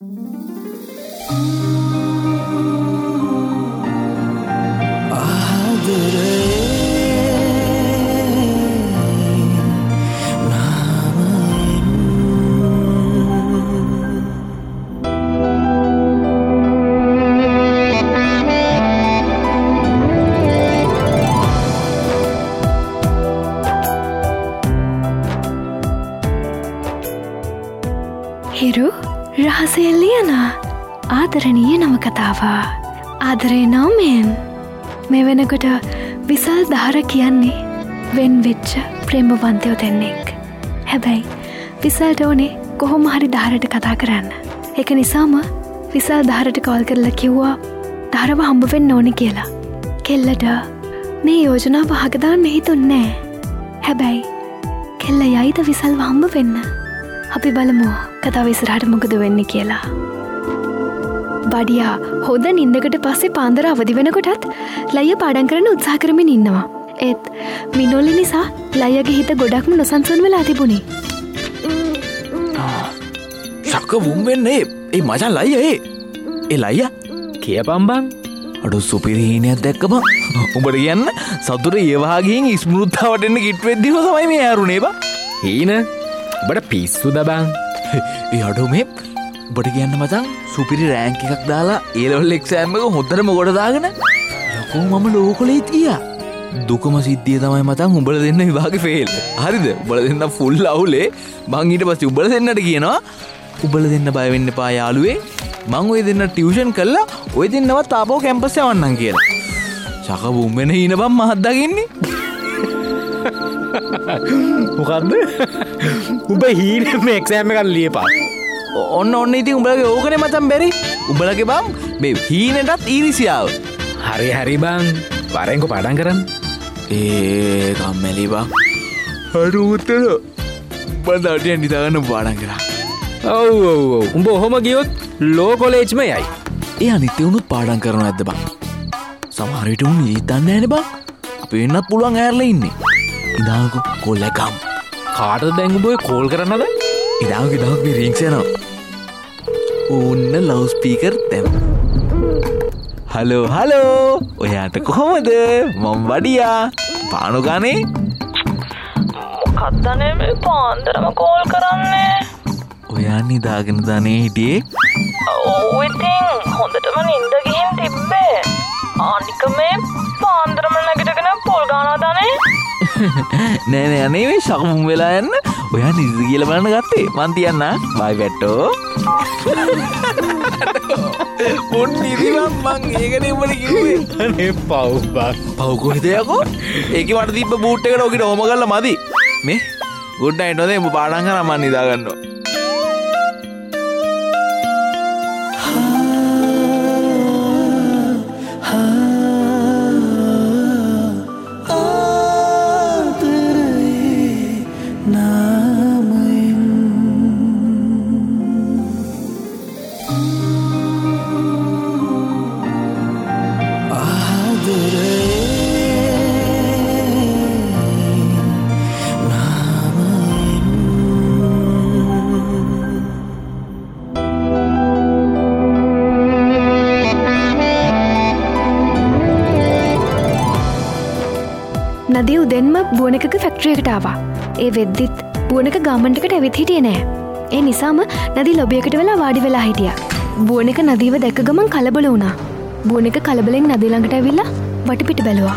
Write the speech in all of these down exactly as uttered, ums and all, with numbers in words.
හිරු රහසෙන් ලියන ආදරණීය නවකතාව ආදරේ නෝමෙන් මේ වෙනකොට විසල් දහර කියන්නේ වෙන් වෙච්ච ප්‍රේමවන්තයෝ දෙන්නෙක්. හැබැයි විසල්ට ඕනේ කොහොම හරි දහරට කතා කරන්න. ඒක නිසාම විසල් දහරට කෝල් කරලා කිව්වා දහරව හම්බ වෙන්න ඕනේ කියලා. කෙල්ලට මේ යෝජනාව අහක දාන්න හිතුන්නේ නැහැ. හැබැයි කෙල්ල යයිද විසල්ව හම්බ වෙන්න? අපි බලමු කතාව ඉස්සරහට මොකද වෙන්නේ කියලා. බඩියා හොඳ නින්දකට පස්සේ පාන්දර අවදි වෙනකොටත් ලයිය පාඩම් කරන්න උත්සාහ කරමින් ඉන්නවා. ඒත් මිනෝලි නිසා ලයියගේ හිත ගොඩක්ම නොසන්සුන් වෙලා තිබුණේ. ශක්ක වුම් වෙන්නේ ඒ මචං ලයිය ඒ ඒ ලයිය කියපම් බං අඩු සුපිරිහීනයක් දැක්කම උඹට කියන්න සතුට ඒවහා ගිහින් ස්මෘත්තාවට එන්න කිට් වෙද්දිම තමයි මේ ඇරුනේ බං. හීන උඹට පිස්සුද බං? ඒ අඩෝ මේ උඹට කියන්න මචං සුපිරි රෑන්ක් එකක් දාලා ඒ ලෙවල් එක්සෑම් එක හොඳටම ගොඩ දාගෙන යකෝ මම ලෝකලේ තියා. දුකම සිද්ධිය තමයි මචං උඹලා දෙන්න විභාගේ ෆේල්. හරිද? උඹලා දෙන්න ෆුල් අවුලේ. මං ඊට පස්සේ උඹලා දෙන්නට කියනවා උඹලා දෙන්න බය වෙන්න එපා යාළුවේ. මං ඔය දෙන්න ටියුෂන් කළා ඔය දෙන්නවත් ආපහු කැම්පස් යවන්නම් කියලා. චක බුම් වෙන හීන බම් මහත් දකින්නේ. මොකද්ද? උඹ හීනේ මේ එක්සෑම් එකක් ලියපන්. ඔන්න ඔන්න ඉතින් උඹලගේ ඕකනේ මචං බැරි. උඹලගේ බම් මේ හීනෙටත් ඊරිසියාව. හරි හරි බං. වරෙන්කෝ පාඩම් කරන්න. ඒ කම්මැලි බං. හරි උත්තර. බඳ අඩියෙන් නිදාගන්න පාඩම් කරා. ඔව් ඔව් ඔව්. උඹ ඔහොම ගියොත් ලෝ කොලේජ්ම යයි. ඒ අනිත් උනුත් පාඩම් කරනව නැද්ද බං? සමහර විට උන් ඉතන්නේ නැනේ බං. අපි වෙන්නත් පුළුවන් ඇරලා ඉන්නේ. ඉදාකෝ කොල්ලකම්. කාටද දැන් උඹ ඔය කෝල් කරන්නද? ඉදාකෝ ඉදාකෝ මේ රින්ග්ස් යනවා. ඕන්න ලවුඩ් ස්පීකර් දැන්. Hello hello. ඔයාට කොහොමද? මම වඩියා. පානු ගානේ. මොකක්ද මේ පාන්දරම කෝල් කරන්නේ? ඔයා නිදාගෙන දනේ හිටියේ? ඔව් ඉතින් හොඳටම නිින්ද ගිහින් තිබ්බේ. අනික මේ පාන්දරම නැගිටගෙන පොල් ගානවා දනේ. නෑ නෑ අනේ මේ ශකුම් වෙලා යන්න. ඔයා නිදිද කියලා බලන්න ගත්තේ. මං තියන්න. බයි බැට්ටෝ. මොන් නිදිනම් මං ඒකනේ උඹට කිව්වේ. අනේ පව් බං. පව් කොහෙද යකෝ? ඒකේ මට තිබ්බ බූට් එකට ඔකිට ඔහම කරලා මදි. මේ ගුඩ් නයිට් නෝදේ උඹ පාඩම් කරා මං නිදා ගන්නවා. නදී උදෙන්ම බුවනකක ෆැක්ටරියකට ආවා. ඒ වෙද්දිත් බුවනක ගාමන්ටකට ඇවිත් හිටියේ නෑ. ඒ නිසාම නදී ලොබියකට වෙලා වාඩි වෙලා හිටියා. බුවනක නදීව දැක්ක ගමන් කලබල වුණා. බුවනක කලබලෙන් නදී ළඟට ඇවිල්ලා වටපිට බැලුවා.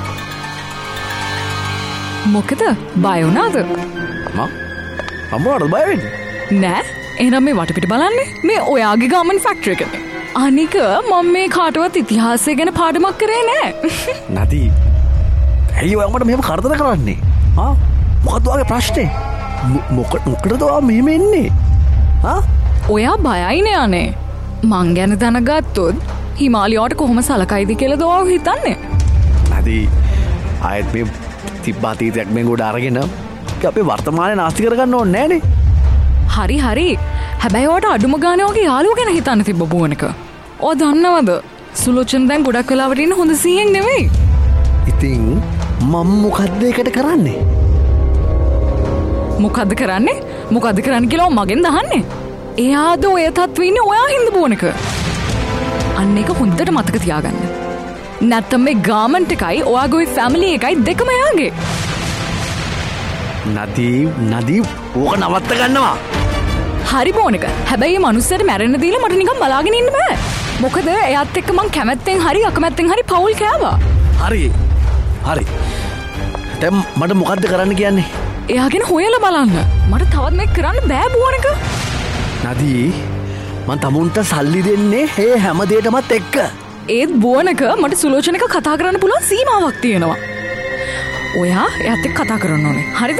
මොකද? බය වුණාද? මම අම්මලාට බය වෙන්නේ නෑ. එහෙනම් මේ වටපිට බලන්නේ මේ ඔයාගේ ගාමන් ෆැක්ටරි එකනේ. අනික මම මේ කාටවත් ඉතිහාසය ගැන පාඩමක් කරේ නෑ. නදී ඇයි ඔයා මට මෙහෙම කරදර කරන්නේ? ආ මොකද ඔයාගේ ප්‍රශ්නේ? මොකටද ඔයා මෙහෙම එන්නේ? ආ ඔයා බයයිනේ අනේ. මං ගැන දැනගත්තොත් හිමාලයාට කොහොම සලකයිද කියලා දෝ හිතන්නේ. නදී ආයෙත් මේ තිබ්බාතීතයක් මේ ගොඩ අරගෙන අපේ වර්තමානයේ නාස්ති කරගන්න ඕනේ නෑනේ. හරි හරි. හැබැයි ඔයාට අඩුම ගානේ වගේ යාළුවෝ ගැන හිතන්න තිබ්බ බුවනක. ඔය දන්නවද? සුලෝචන දැන් ගොඩක් වෙලාවට ඉන්න හොඳ සීයෙන් නෙවෙයි. ඉතින් මම මොකද්ද ඒකට කරන්නේ? මොකද්ද කරන්නේ? මොකද්ද කරන්න කියලා මගෙන් දහන්නේ? එයාද ඔය තත්ත්වන්නේ ඔයා හින්ද බෝනක. අන්න එක හොඳට මතක තියාගන්න. නැත්තම් මේ ගාමන්ට් එකයි ඔයාගේ ෆැමිලි එකයි දෙකම යාගේ. නදී නදී ඕක නවත්ත ගන්නවා. හරි බෝනක. හැබැයි මේ මනුස්සයට මැරෙන්න දීලා මට නිකන් බලාගෙන ඉන්න බෑ. මොකද එයාත් එක්ක මං කැමැත්තෙන් හරි අකමැත්තෙන් හරි පවුල් කෑවා. හරි. හරි. දැන් මට මොකද්ද කරන්න කියන්නේ? එයාගෙන හොයලා බලන්න. මට තවත් මේක කරන්න බෑ බෝනක. නදී මං තමුන්ට සල්ලි දෙන්නේ මේ හැම දෙයකමත් එක්ක. ඒත් බෝනක මට සුලෝචනක කතා කරන්න පුළුවන් සීමාවක් තියෙනවා. ඔයා එයාත් එක්ක කතා කරන්න ඕනේ. හරිද?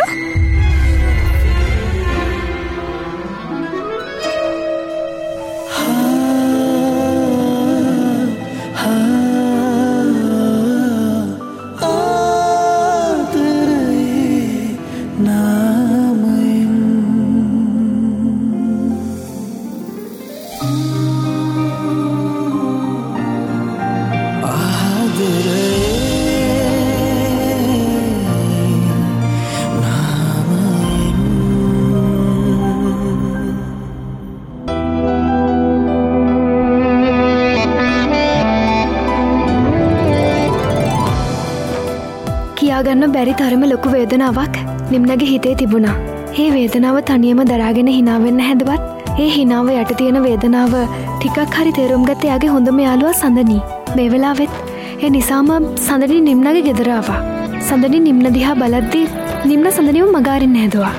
ගන්න බැරි තරම ලොකු වේදනාවක් නිම්නගේ හිතේ තිබුණා. ඒ වේදනාව තනියම දරාගෙන hina වෙන්න හැදුවත් ඒ hinaව යට තියෙන වේදනාව ටිකක් හරි තේරුම් ගත්ත එයාගේ හොඳම යාළුවා සඳනි. මේ වෙලාවෙත් ඒ නිසාම සඳනි නිම්නගේ ගෙදර ආවා. සඳනි නිම්න දිහා බලද්දී නිම්න සඳනිව මගාරින්න හැදුවා.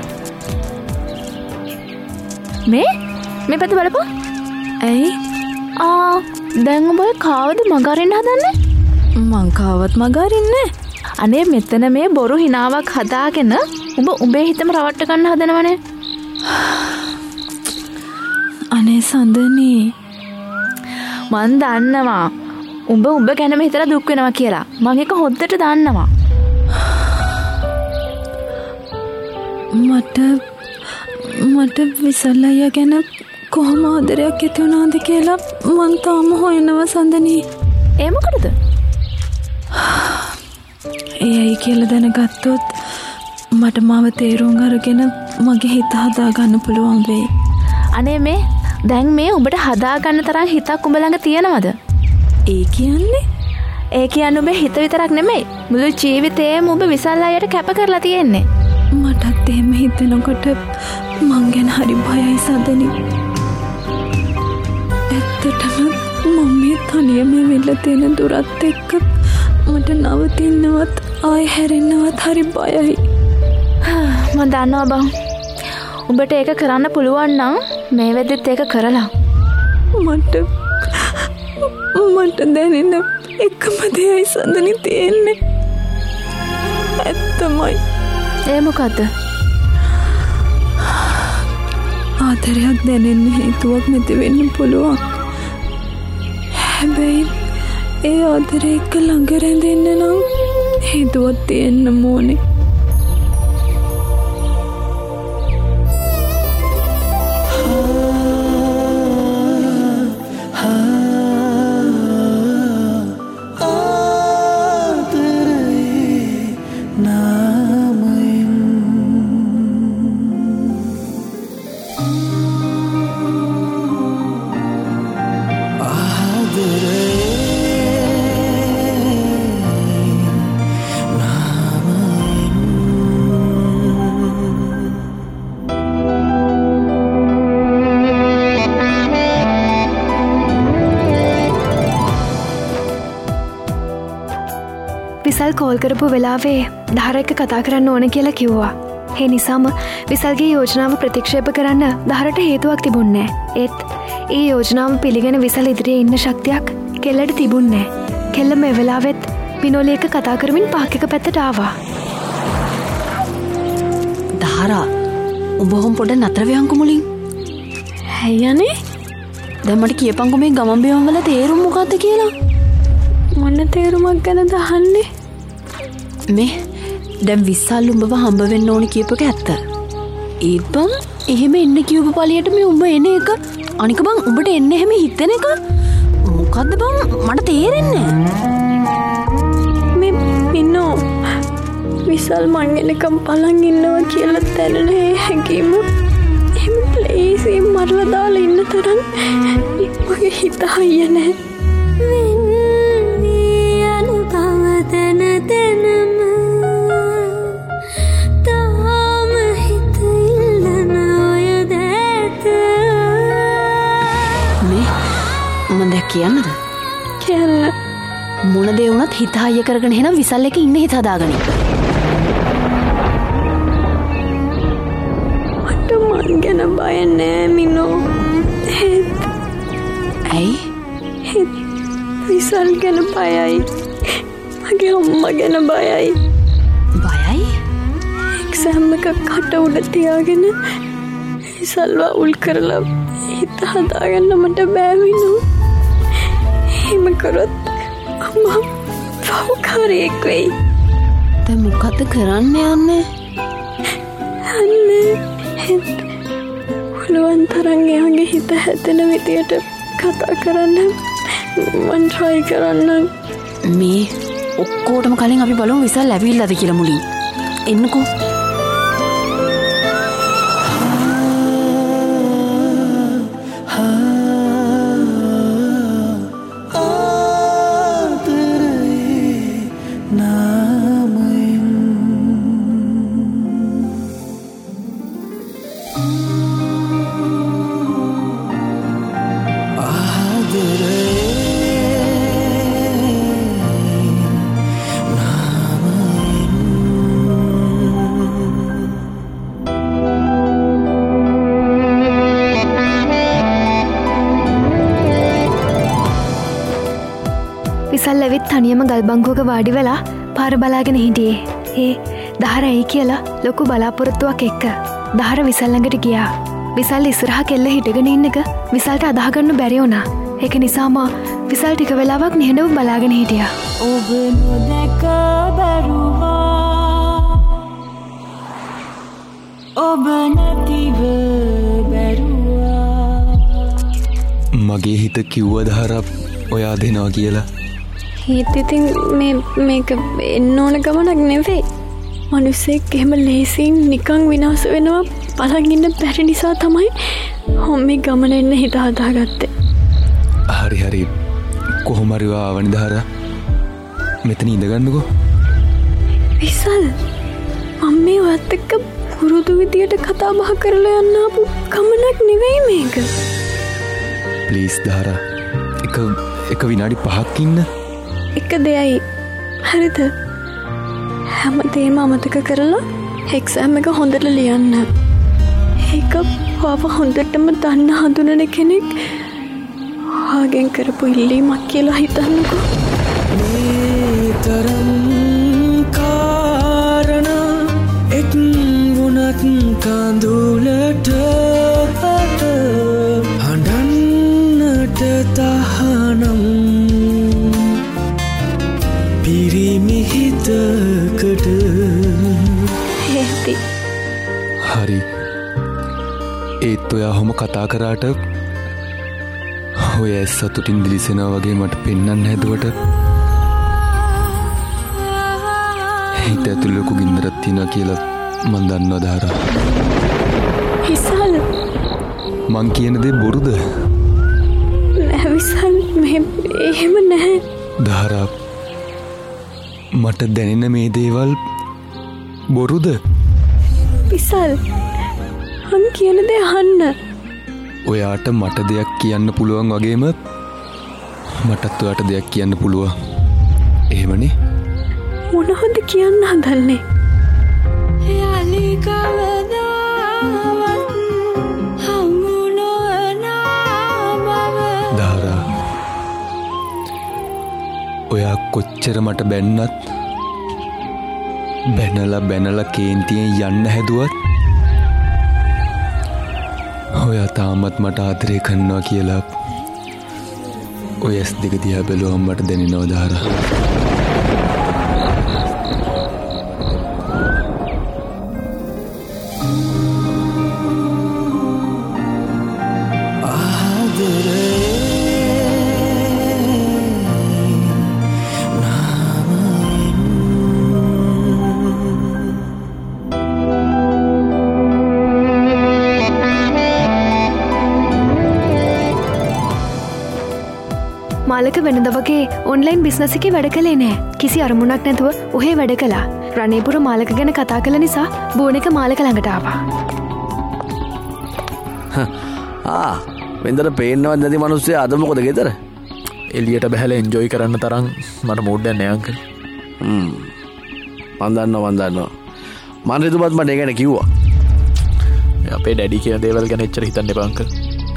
මේ මේ පැත්ත බලපන්. ඇයි? ආ දැන් ඔබ කාවද මගාරින්න හදන්නේ? මං කාවත් මගාරින්නේ. අනේ මෙතන මේ බොරු හිනාවක් හදාගෙන උඹ උඹේ හිතම රවට්ට ගන්න හදනවනේ. අනේ සඳනි මන් දන්නවා උඹ උඹ ගැනම හිතලා දුක් වෙනවා කියලා. මං එක හොද්දට දන්නවා. මට මට විසල් අයියා ගැන කොහොම ආදරයක් ඇති වුණාද කියලා මං තාම හොයනවා සඳනි. ඒ මොකටද? ඒයි කියලා දැනගත්තොත් මට මාව තේරුම් අරගෙන මගේ හිත හදාගන්න පුළුවන් වෙයි. අනේ මේ දැන් මේ උඹට හදාගන්න තරම් හිතක් උඹ ළඟ තියෙනවද? ඒ කියන්නේ? ඒ කියන්නේ උඹේ හිත විතරක් නෙමෙයි මුළු ජීවිතේම උඹ විසල් අයියට කැප කරලා තියෙන්නේ. මටත් එහෙම හිතෙනකොට මං ගැන හරි බයයි සඳනි. ඇත්තටම මම මේ තනියම වෙලා තියෙන දුරත් එක්ක මට නවතින්නවත් ආයෙ හැරෙන්නවත් හරි බයයි. මම දන්නවා බං. උඹට ඒක කරන්න පුළුවන් නම් මේ වෙද්දිත් ඒක කරලා. මට මට දැනෙන එකම දෙයයි සඳනි තියෙන්නේ. ඇත්තමයි. ඒ මොකද්ද? ආදරයක් දැනෙන්න හේතුවක් නැති වෙන්න පුළුවන්. හැබැයි ඒ ආදරේ එක්ක ළඟ රැඳෙන්න නම් හේතුවක් තියෙන්න ඕනේ. විසල් කෝල් කරපු වෙලාවේ දහර එක්ක කතා කරන්න ඕන කියලා කිව්වා. ඒ නිසාම විසල්ගේ යෝජනාව ප්‍රතික්ෂේප කරන්න දහරට හේතුවක් තිබුණේ නැහැ. ඒත් ඒ යෝජනාව පිළිගෙන විසල් ඉදිරියේ ඉන්න ශක්තියක් කෙල්ලට තිබුණේ නැහැ. කෙල්ල මේ වෙලාවෙත් විනෝලි එක්ක කතා කරමින් පාක් එක පැත්තට ආවා. දහරා උඹ හොම් පොඩ නතර වෙයන්කෝ මුලින්. හැයනේ දැන් මට කියපන්කෝ මේ ගමන් බිමන් වල තේරුම මොකද්ද කියලා. මොන තේරුමක් ගැනද අහන්නේ? මේ දැන් විසල් උඹව හම්බ වෙන්න ඕනි කියපක ඇත්ත. ඒත් බං එහෙම එන්න කියපු පළියට මේ උඹ එන එක අනික බං උඹට එන්න එහෙම හිතෙන එක මොකද්ද බං මට තේරෙන්නේ නැහැ. මේ මිනෝ විසල් මං එනකම් බලන් ඉන්නවා කියලා දැනෙන හැඟීම එහෙම ලේසියෙන් මරලා දාලා ඉන්න තරම් මගේ හිත හයිය නැහැ. කියන්නද? කියන්න. මොන දේ වුණත් හිත හයිය කරගෙන එහෙනම් විසල් එක ඉන්න හිත හදාගනි. මට මං ගැන බය නෑ මිනෝ. ඇයි? විසල් ගැන බයයි. මගේ අම්මා ගැන බයයි. බයයි? එක්සෑම් එක කට උඩ තියාගෙන විසල්ව උල් කරලා හිත හදාගන්න මට බෑ මිනෝ. එහෙම කරොත් අම්මා පව්කාරයෙක් වෙයි. දැන් මොකද කරන්න යන්නේ? යන්නේ පුළුවන් තරම් එයාගේ හිත හැදෙන විදියට කතා කරන්න මං try කරන්න. මේ ඔක්කොටම කලින් අපි බලමු විසල් ඇවිල්ලාද කියලා මුලින්. එන්නකෝ. විසල් ඇවිත් තනියම ගල්බංකුවක වාඩි වෙලා පාර බලාගෙන හිටියේ. ඒ දහර ඇයි කියලා ලොකු බලාපොරොත්තුවක් එක්ක දහර විසල් ළඟට ගියා. විසල් ඉස්සරහා කෙල්ල හිටගෙන ඉන්න එක විසල්ට අදාහ ගන්න බැරි වුණා. ඒක නිසාම විසල් ටික වෙලාවක් නිහඬව බලාගෙන හිටියා. ඔබ නොදැක බැරුවා ඔබ නැතිව බැරුවා. මගේ හිත කිව්ව දහර ඔයා දෙනවා කියලා. හිත ඉතින් මේ මේක එන්න ඕන ගමනක් නෙවෙයි. මිනිස්සෙක් එහෙම ලේසියෙන් නිකන් විනාශ වෙනවා බලන් ඉන්න බැරි නිසා තමයි මම මේ ගමන එන්න හිත හදාගත්තේ. හරි හරි කොහොම හරි ආවනි දහර. මෙතන ඉඳගන්නකෝ. විසල් මම මේ වත් එක්ක පුරුදු විදියට කතා බහ කරලා යන්න ආපු ගමනක් නෙවෙයි මේක. ප්ලීස් දහර එක එක විනාඩි පහක් ඉන්න. එක දෙයයි හරිද? හැමදේම අමතක කරලා එක්සෑම් එක හොඳට ලියන්න. ඒක ඔබ හොඳටම දන්න හඳුනන කෙනෙක් ඔයාගෙන් කරපු ඉල්ලීමක් කියලා හිතන්නකෝ. මේ තරම් කාරණා එක් වුණත් කඳුලට හඬන්නට තහනම් පිරිමි හිතකට. හේති. හරි ඒත් ඔයා හොම කතා කරාට ඔය ඇස් සතුටින් දිලිසෙනවා වගේ මට පෙන්වන්න හැදුවට හිත ඇතුළේ ලොකු ගින්දරක් තියෙනවා කියලා මන් දන්නවා දහරා. විසල් මං කියන දේ බොරුද? නෑ විසල් මේ එහෙම නැහැ. දහරා මට දැනෙන මේ දේවල් බොරුද? විසල් මං කියන දේ අහන්න. ඔයාට මට දෙයක් කියන්න පුළුවන් වගේම මටත් ඔයාට දෙයක් කියන්න පුළුවන්. එහෙමනේ. මොනවද කියන්න හදන්නේ? යලි කවදාවත් හමු නොවන බව. දහරා ඔයා කොච්චර මට බැන්නත් බැනලා බැනලා කේන්තියෙන් යන්න හැදුවත් ඔයා තාමත් මට ආදරේ කරනවා කියලා ඔය ඇස් දෙක දිහා බැලුවම මට දැනෙනවා දහරා. මාලක වෙනද වගේ ඔන්ලයින් බිස්නස් එකේ වැඩ කළේ නෑ. කිසි අරමුණක් නැතුව ඔහේ වැඩ කළා. රණේපුර මාලක ගැන කතා කළ නිසා බෝනික මාලක ළඟට ආවා. ආ වෙන්දට පේන්නවත් නැති මිනිස්සු අද මොකද ගෙදර? එළියට බහැලා එන්ජොයි කරන්න තරම් මට මූඩ් එකක් නෑ අංකල්. හ්ම්. මන් දන්නවා මන් දන්නවා. මන් රිතුපත් මට ඒ ගැන කිව්වා. අපේ ඩැඩි කියන දේවල් ගැන එච්චර හිතන්න එපා අංකල්.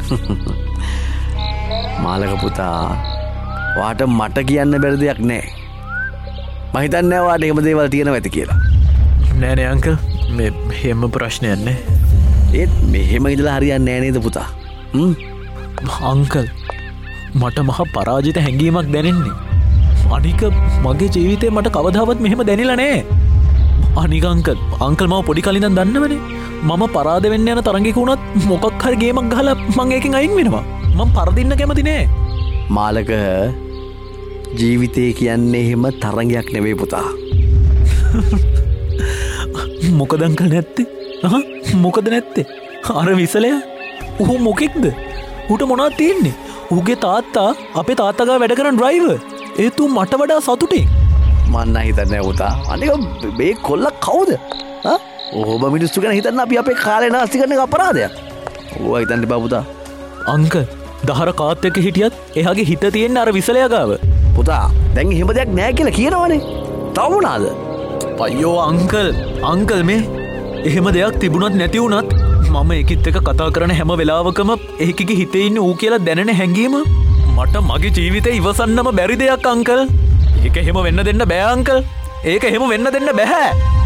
මාලක පුතා වාට මට කියන්න බැරි දෙයක් නෑ. මම හිතන්නේ නෑ වාට එහෙම දේවල් තියෙනවා ඇති කියලා. නෑ නේ අංකල්. මේ හැම ප්‍රශ්නයක් නෑ. ඒත් මෙහෙම ඉඳලා හරියන්නේ නෑ නේද පුතා? හ්ම්. අංකල් මට මහ පරාජිත හැඟීමක් දැනෙන්නේ. අනික මගේ ජීවිතේ මට කවදාවත් මෙහෙම දැනිලා නෑ. අනික අංකල් අංකල් මම පොඩි කලින් ඉඳන් දන්නවනේ. මම පරාද වෙන්න යන තරඟයක වුණත් මොකක් හරි ගේමක් ගහලා මං ඒකෙන් අයින් වෙනවා. මම පරදින්න කැමති නෑ. මාලක ජීවිතේ කියන්නේ එහෙම තරඟයක් නෙවෙයි පුතා. මොකද අංකල් නැත්තේ? අහ මොකද නැත්තේ? අර විසලයා ඌ මොකෙක්ද? ඌට මොනවද තියෙන්නේ? ඌගේ තාත්තා අපේ තාත්තා ගාව වැඩ කරන ඩ්‍රයිවර්. ඒත් ඌ මට වඩා සතුටින්. මන් නම් හිතන්නේ පුතා. අනික මේ කොල්ල කවුද? හා? ඔහොම මිනිස්සු ගැන හිතන්න අපි අපේ කාලේ නාස්ති කරන එක අපරාධයක්. ඕවා හිතන්න එපා පුතා. අංකල් දහර කාත් එක්ක හිටියත් එයාගේ හිත තියෙන්නේ අර විසලයා ගාව. පුතා දැන් එහෙම දෙයක් නෑ කියලා කියනවනේ. තව මොනවාද? අයියෝ අංකල් අංකල් මේ එහෙම දෙයක් තිබුණත් නැති වුණත් මම ඒකිත් එක කතා කරන හැම වෙලාවකම ඒකගේ හිතේ ඉන්න ඌ කියලා දැනෙන හැඟීම මට මගේ ජීවිතේ ඉවසන්නම බැරි දෙයක් අංකල්. ඒක එහෙම වෙන්න දෙන්න බෑ අංකල්. ඒක එහෙම වෙන්න දෙන්න බෑ.